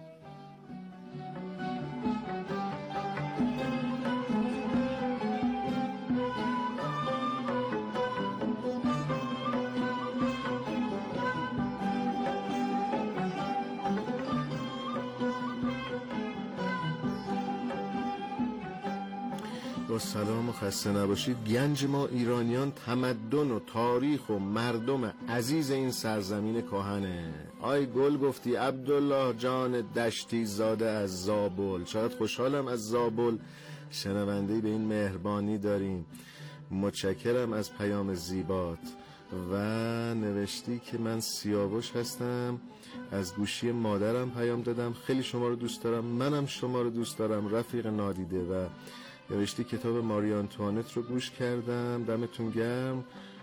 با سلام و خسته نباشید. گنج ما ایرانیان تمدن و تاریخ و مردم عزیز این سرزمین کهنه. آی گل گفتی عبدالله جان دشتی زاده از زابل. شاید خوشحالم از زابل شنونده‌ای به این مهربانی داریم. متشکرم از پیام زیبات. و نوشتی که من سیاوش هستم، از گوشی مادرم پیام دادم، خیلی شما رو دوست دارم، منم شما رو دوست دارم رفیق نادیده. و نوشتی کتاب ماری آنتوانت رو گوش کردم، دمتون گرم.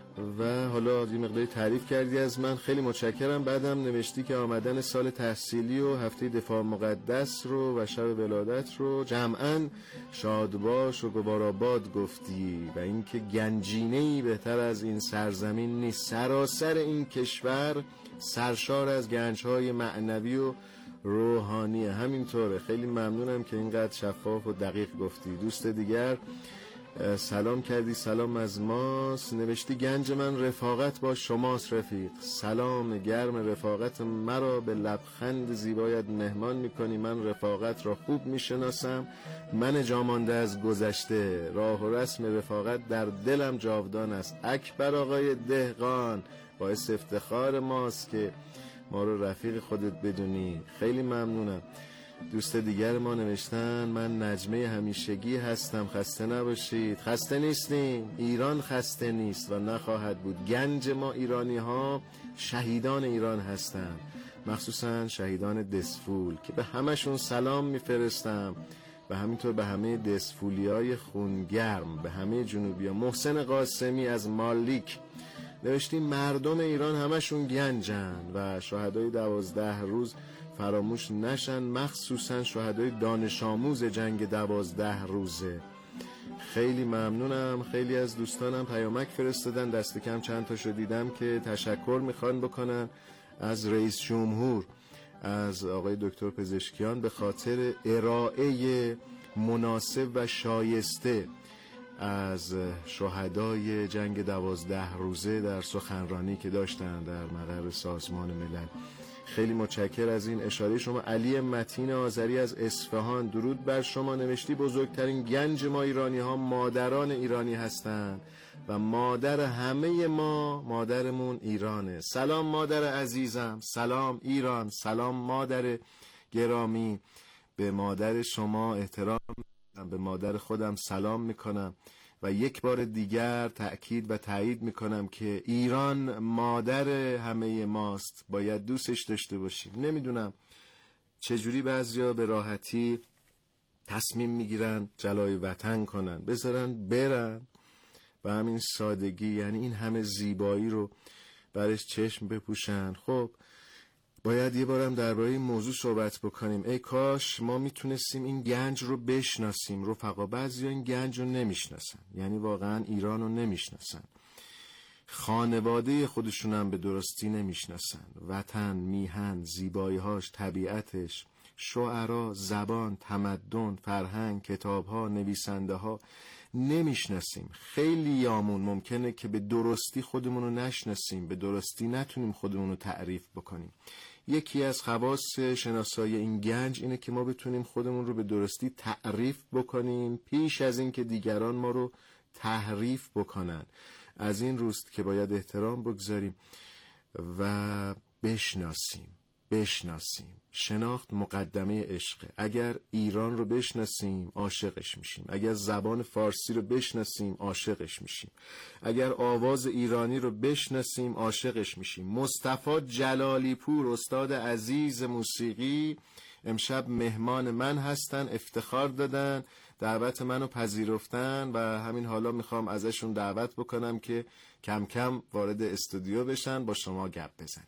و حالا یه مقداری تعریف کردی از من، خیلی متشکرم. بعدم نوشتی که آمدن سال تحصیلی و هفته دفاع مقدس رو و شب ولادت رو جمعاً شاد باش و گواراباد گفتی و اینکه گنجینه‌ای بهتر از این سرزمین نیست. سراسر این کشور سرشار از گنج‌های معنوی و روحانیه. همینطوره. خیلی ممنونم که اینقدر شفاف و دقیق گفتی. دوست دیگر سلام کردی، سلام از ماست. نوشتی گنج من رفاقت با شماست رفیق. سلام گرم رفاقت مرا به لبخند زیبایت مهمان میکنی. من رفاقت را خوب میشناسم، من جامانده از گذشته. راه و رسم رفاقت در دلم جاودان است. اکبر آقای دهقان، باعث افتخار ماست که ما رو رفیق خودت بدونی. خیلی ممنونم. دوست دیگر ما نوشتن من نجمه همیشگی هستم، خسته نباشید. خسته نیستیم، ایران خسته نیست و نخواهد بود. گنج ما ایرانی ها شهیدان ایران هستند، مخصوصا شهیدان دسفول که به همشون سلام میفرستم و همینطور به همه دسفولی های خونگرم، به همه جنوبی ها. محسن قاسمی از مالیک نوشتیم مردم ایران همشون گنجن و شهدای 12 روز فراموش نشن، مخصوصا شهدای دانش آموز جنگ 12 روزه. خیلی ممنونم. خیلی از دوستانم پیامک فرستادن، دست کم چند تاشو دیدم که تشکر میخوان بکنن از رئیس جمهور، از آقای دکتر پزشکیان به خاطر ارائه مناسب و شایسته از شهدای جنگ 12 روزه در سخنرانی که داشتن در مقر سازمان ملل. خیلی متشکر از این اشاره شما. علی متین آذری از اصفهان، درود بر شما. نوشتی بزرگترین گنج ما ایرانی ها مادران ایرانی هستند و مادر همه ما مادرمون ایرانه. سلام مادر عزیزم، سلام ایران، سلام مادر گرامی. به مادر شما احترام می‌کنم، به مادر خودم سلام میکنم و یک بار دیگر تأکید و تایید میکنم که ایران مادر همه ماست، باید دوستش داشته باشیم. نمیدونم چجوری بعضیا به راحتی تصمیم میگیرن جلای وطن کنن، بذارن برن و همین سادگی، یعنی این همه زیبایی رو برش چشم بپوشن. خب باید یه بارم درباره این موضوع صحبت بکنیم. ای کاش ما میتونستیم این گنج رو بشناسیم. رفقا بعضیا این گنج رو نمیشناسن، یعنی واقعا ایران رو نمیشناسن، خانواده خودشون هم به درستی نمیشناسن. وطن، میهن، زیبایی‌هاش، طبیعتش، شعرا، زبان، تمدن، فرهنگ، کتاب‌ها، نویسنده‌ها نمیشناسیم. خیلی یامون ممکنه که به درستی خودمون رو نشناسیم، به درستی نتونیم خودمون رو تعریف بکنیم. یکی از خواص شناسایی این گنج اینه که ما بتونیم خودمون رو به درستی تعریف بکنیم پیش از این که دیگران ما رو تحریف بکنن. از این روست که باید احترام بگذاریم و بشناسیم. شناخت مقدمه عشقه. اگر ایران رو بشناسیم عاشقش میشیم، اگر زبان فارسی رو بشناسیم عاشقش میشیم، اگر آواز ایرانی رو بشناسیم عاشقش میشیم. مصطفی جلالی پور، استاد عزیز موسیقی، امشب مهمان من هستن، افتخار دادن دعوت منو پذیرفتن و همین حالا میخوام ازشون دعوت بکنم که کم کم وارد استودیو بشن، با شما گپ بزنیم.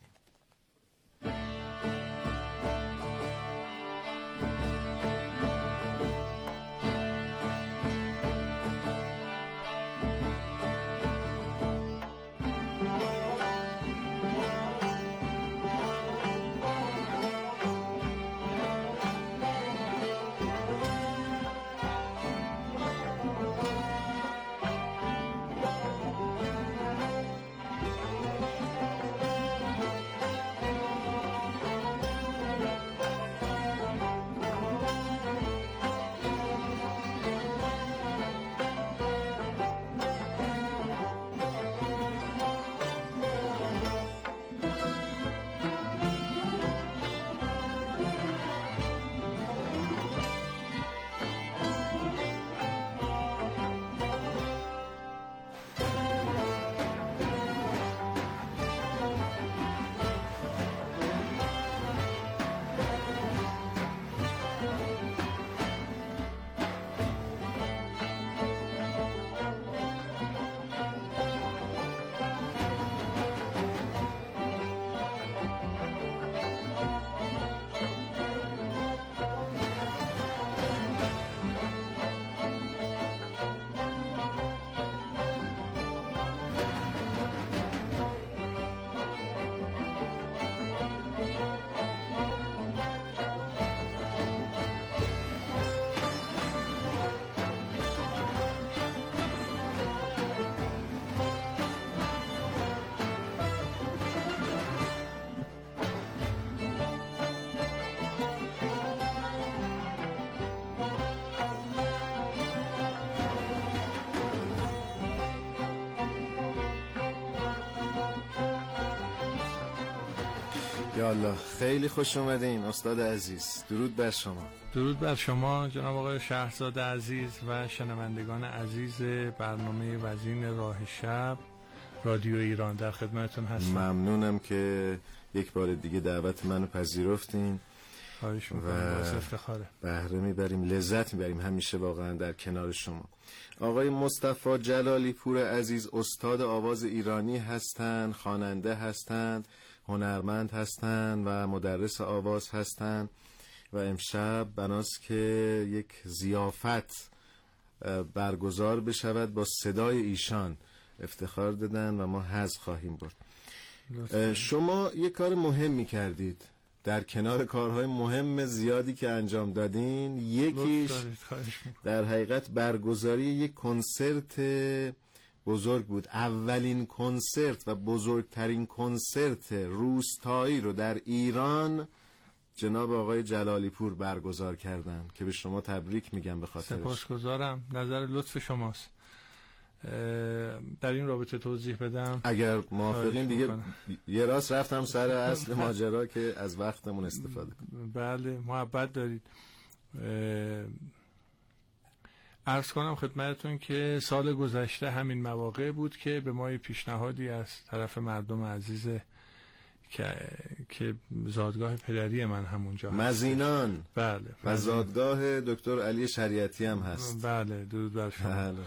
یالا خیلی خوش اومدین استاد عزیز. درود بر شما. درود بر شما جناب آقای شهرزاد عزیز و شنوندگان عزیز برنامه وزین راه شب رادیو ایران. در خدمتتون هستم. ممنونم که یک بار دیگه دعوت منو پذیرفتین. خواهش می‌کنم. باعث افتخاره. بهره میبریم، لذت میبریم همیشه واقعا در کنار شما. آقای مصطفی جلالی پور عزیز استاد آواز ایرانی هستند، خواننده هستند، هنرمند هستند و مدرس آواز هستند و امشب بناست که یک ضیافت برگزار بشود با صدای ایشان افتخار دادن و ما حظ خواهیم برد. شما یک کار مهمی کردید در کنار کارهای مهم زیادی که انجام دادین. یکیش در حقیقت برگزاری یک کنسرت بزرگ بود. اولین کنسرت و بزرگترین کنسرت روستایی رو در ایران جناب آقای جلالی پور برگزار کردن که به شما تبریک میگم به خاطرش. سپاسگزارم، نظر لطف شماست. در این رابطه توضیح بدم اگر موافقین. دیگه یه راست رفتم سر اصل ماجرا که از وقتمون استفاده کنیم. بله محبت دارید. عرض کنم خدمتتون که سال گذشته همین مواقع بود که به ما پیشنهادی از طرف مردم عزیز که زادگاه پدری من همونجا مزینان. بله. و زادگاه دکتر علی شریعتی هم هست. بله درود بر شما. بله.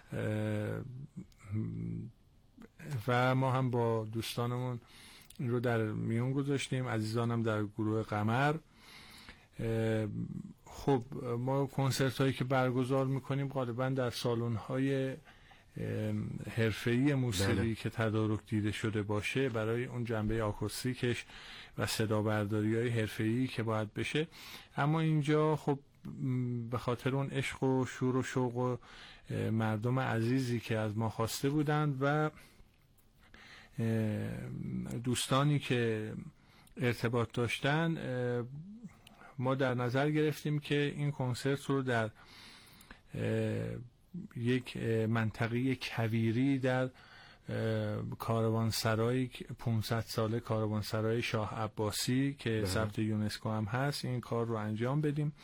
و ما هم با دوستانمون این رو در میون گذاشتیم، عزیزانم در گروه قمر. خب ما کنسرت هایی که برگزار میکنیم غالبا در سالن های حرفه‌ای موسیقی بله. که تدارک دیده شده باشه برای اون جنبه آکوستیکش و صدا برداری های حرفه‌ای که باید بشه. اما اینجا خب به خاطر اون عشق و شور و شوق و مردم عزیزی که از ما خواسته بودند و دوستانی که ارتباط داشتن، ما در نظر گرفتیم که این کنسرت رو در یک منطقه کویری در کاروانسرای 500 ساله کاروانسرای شاه عباسی که ثبت یونسکو هم هست این کار رو انجام بدیم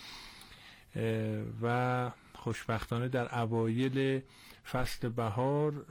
و خوشبختانه در اوایل فصل بهار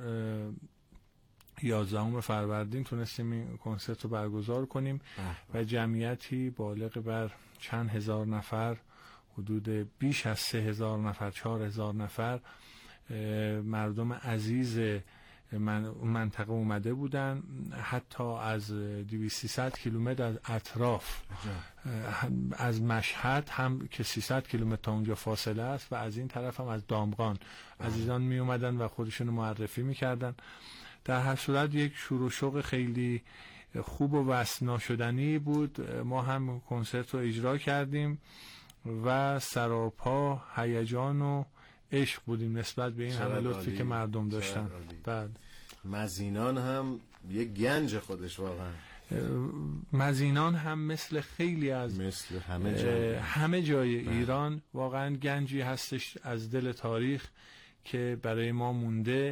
11 فروردین تونستیم این کنسرت رو برگزار کنیم و جمعیتی بالغ بر چند هزار نفر، حدود بیش از 3000 نفر 4000 نفر مردم عزیز منطقه اومده بودن، حتی از 200-300 کیلومتر از اطراف، از مشهد هم که 300 کیلومتر تا اونجا فاصله است و از این طرف هم از دامغان عزیزان می اومدن و خودشون معرفی میکردن. در هر صورت یک شور و شوق خیلی خوب و وصف ناشدنی بود. ما هم کنسرت رو اجرا کردیم و سراپا هیجان و عشق بودیم نسبت به این همه لطفی که مردم داشتن. بعد مزینان هم یک گنج خودش واقعا. مزینان هم مثل خیلی از همه جای ایران واقعا گنجی هستش از دل تاریخ که برای ما مونده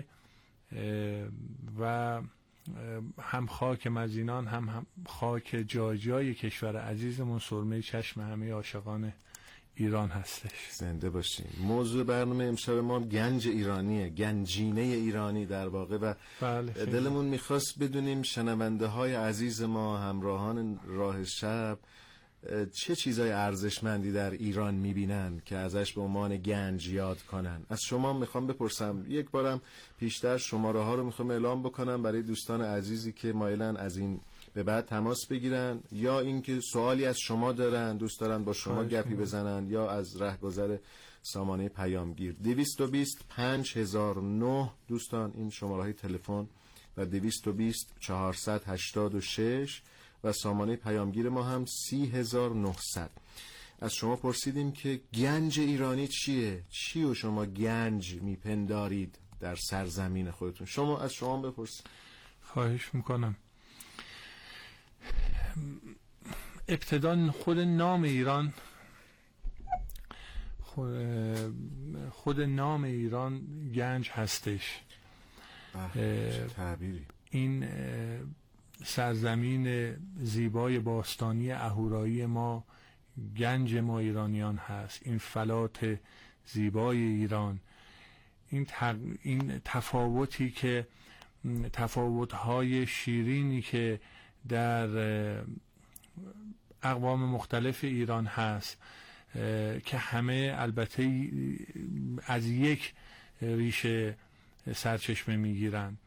و هم خاک مزینان هم خاک جای کشور عزیزمون سرمه چشم همه عاشقان ایران هستش. زنده باشیم. موضوع برنامه امشب ما گنج ایرانیه، گنجینه ایرانی در واقع و دلمون میخواست بدونیم شنونده های عزیز ما، همراهان راه شب، چه چیزای ارزشمندی در ایران میبینن که ازش به عنوان گنج یاد کنن. از شما میخوام بپرسم، یک بارم پیشتر شماره ها رو میخوام اعلام بکنم برای دوستان عزیزی که مایلن از این به بعد تماس بگیرن یا اینکه سوالی از شما دارن، دوست دارن با شما گپی بزنن یا از رهگذر سامانه پیامگیر 220 5009 دوستان این شماره های تلفن و 220 486 و سامانه پیامگیر ما هم 30900. از شما پرسیدیم که گنج ایرانی چیه؟ چی و شما گنج میپندارید در سرزمین خودتون؟ شما از شما بپرسید. خواهش میکنم. ابتدا خود نام ایران، خود نام ایران گنج هستش. تعبیری. این سرزمین زیبای باستانی اهورایی ما گنج ما ایرانیان هست. این فلات زیبای ایران، این تفاوتی که تفاوت‌های شیرینی که در اقوام مختلف ایران هست که همه البته از یک ریشه سرچشمه میگیرن.